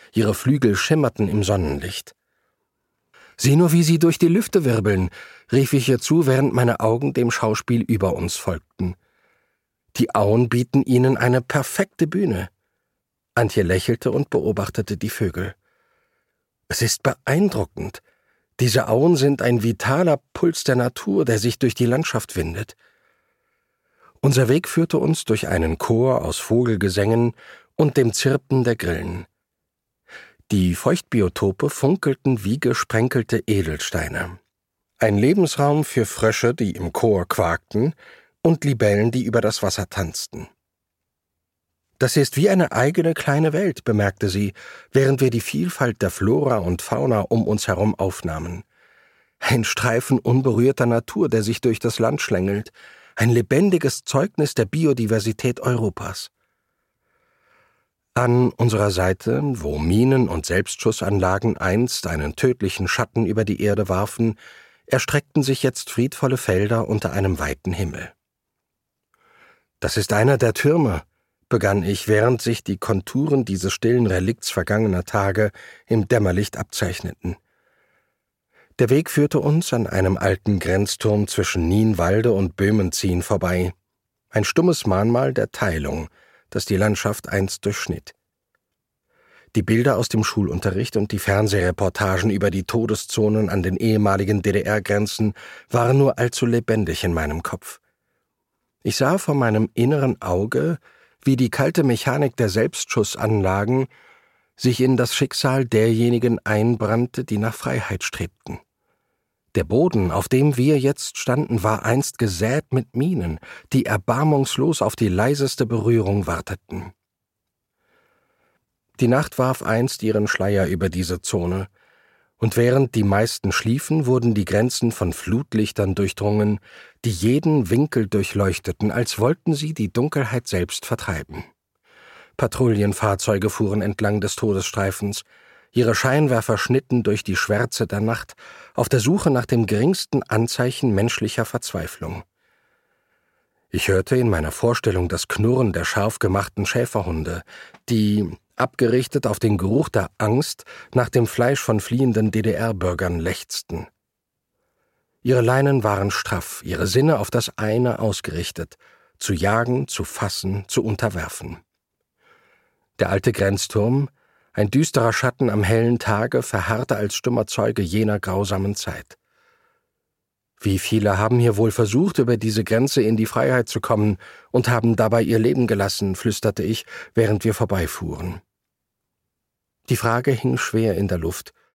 ihre Flügel schimmerten im Sonnenlicht. »Sieh nur, wie sie durch die Lüfte wirbeln«, rief ich ihr zu, während meine Augen dem Schauspiel über uns folgten. »Die Auen bieten ihnen eine perfekte Bühne.« Antje lächelte und beobachtete die Vögel. »Es ist beeindruckend. Diese Auen sind ein vitaler Puls der Natur, der sich durch die Landschaft windet.« Unser Weg führte uns durch einen Chor aus Vogelgesängen und dem Zirpen der Grillen. Die Feuchtbiotope funkelten wie gesprenkelte Edelsteine. Ein Lebensraum für Frösche, die im Chor quakten, und Libellen, die über das Wasser tanzten. »Das ist wie eine eigene kleine Welt«, bemerkte sie, während wir die Vielfalt der Flora und Fauna um uns herum aufnahmen. »Ein Streifen unberührter Natur, der sich durch das Land schlängelt, ein lebendiges Zeugnis der Biodiversität Europas.« An unserer Seite, wo Minen und Selbstschussanlagen einst einen tödlichen Schatten über die Erde warfen, erstreckten sich jetzt friedvolle Felder unter einem weiten Himmel. »Das ist einer der Türme«, begann ich, während sich die Konturen dieses stillen Relikts vergangener Tage im Dämmerlicht abzeichneten. Der Weg führte uns an einem alten Grenzturm zwischen Nienwalde und Böhmenzien vorbei, ein stummes Mahnmal der Teilung, das die Landschaft einst durchschnitt. Die Bilder aus dem Schulunterricht und die Fernsehreportagen über die Todeszonen an den ehemaligen DDR-Grenzen waren nur allzu lebendig in meinem Kopf. Ich sah vor meinem inneren Auge, wie die kalte Mechanik der Selbstschussanlagen sich in das Schicksal derjenigen einbrannte, die nach Freiheit strebten. Der Boden, auf dem wir jetzt standen, war einst gesät mit Minen, die erbarmungslos auf die leiseste Berührung warteten. Die Nacht warf einst ihren Schleier über diese Zone, und während die meisten schliefen, wurden die Grenzen von Flutlichtern durchdrungen, die jeden Winkel durchleuchteten, als wollten sie die Dunkelheit selbst vertreiben. Patrouillenfahrzeuge fuhren entlang des Todesstreifens, ihre Scheinwerfer schnitten durch die Schwärze der Nacht, auf der Suche nach dem geringsten Anzeichen menschlicher Verzweiflung. Ich hörte in meiner Vorstellung das Knurren der scharf gemachten Schäferhunde, die, abgerichtet auf den Geruch der Angst, nach dem Fleisch von fliehenden DDR-Bürgern lechzten. Ihre Leinen waren straff, ihre Sinne auf das eine ausgerichtet: zu jagen, zu fassen, zu unterwerfen. Der alte Grenzturm, ein düsterer Schatten am hellen Tage, verharrte als stummer Zeuge jener grausamen Zeit. Wie viele haben hier wohl versucht, über diese Grenze in die Freiheit zu kommen und haben dabei ihr Leben gelassen, flüsterte ich, während wir vorbeifuhren. Die Frage hing schwer in der Luft,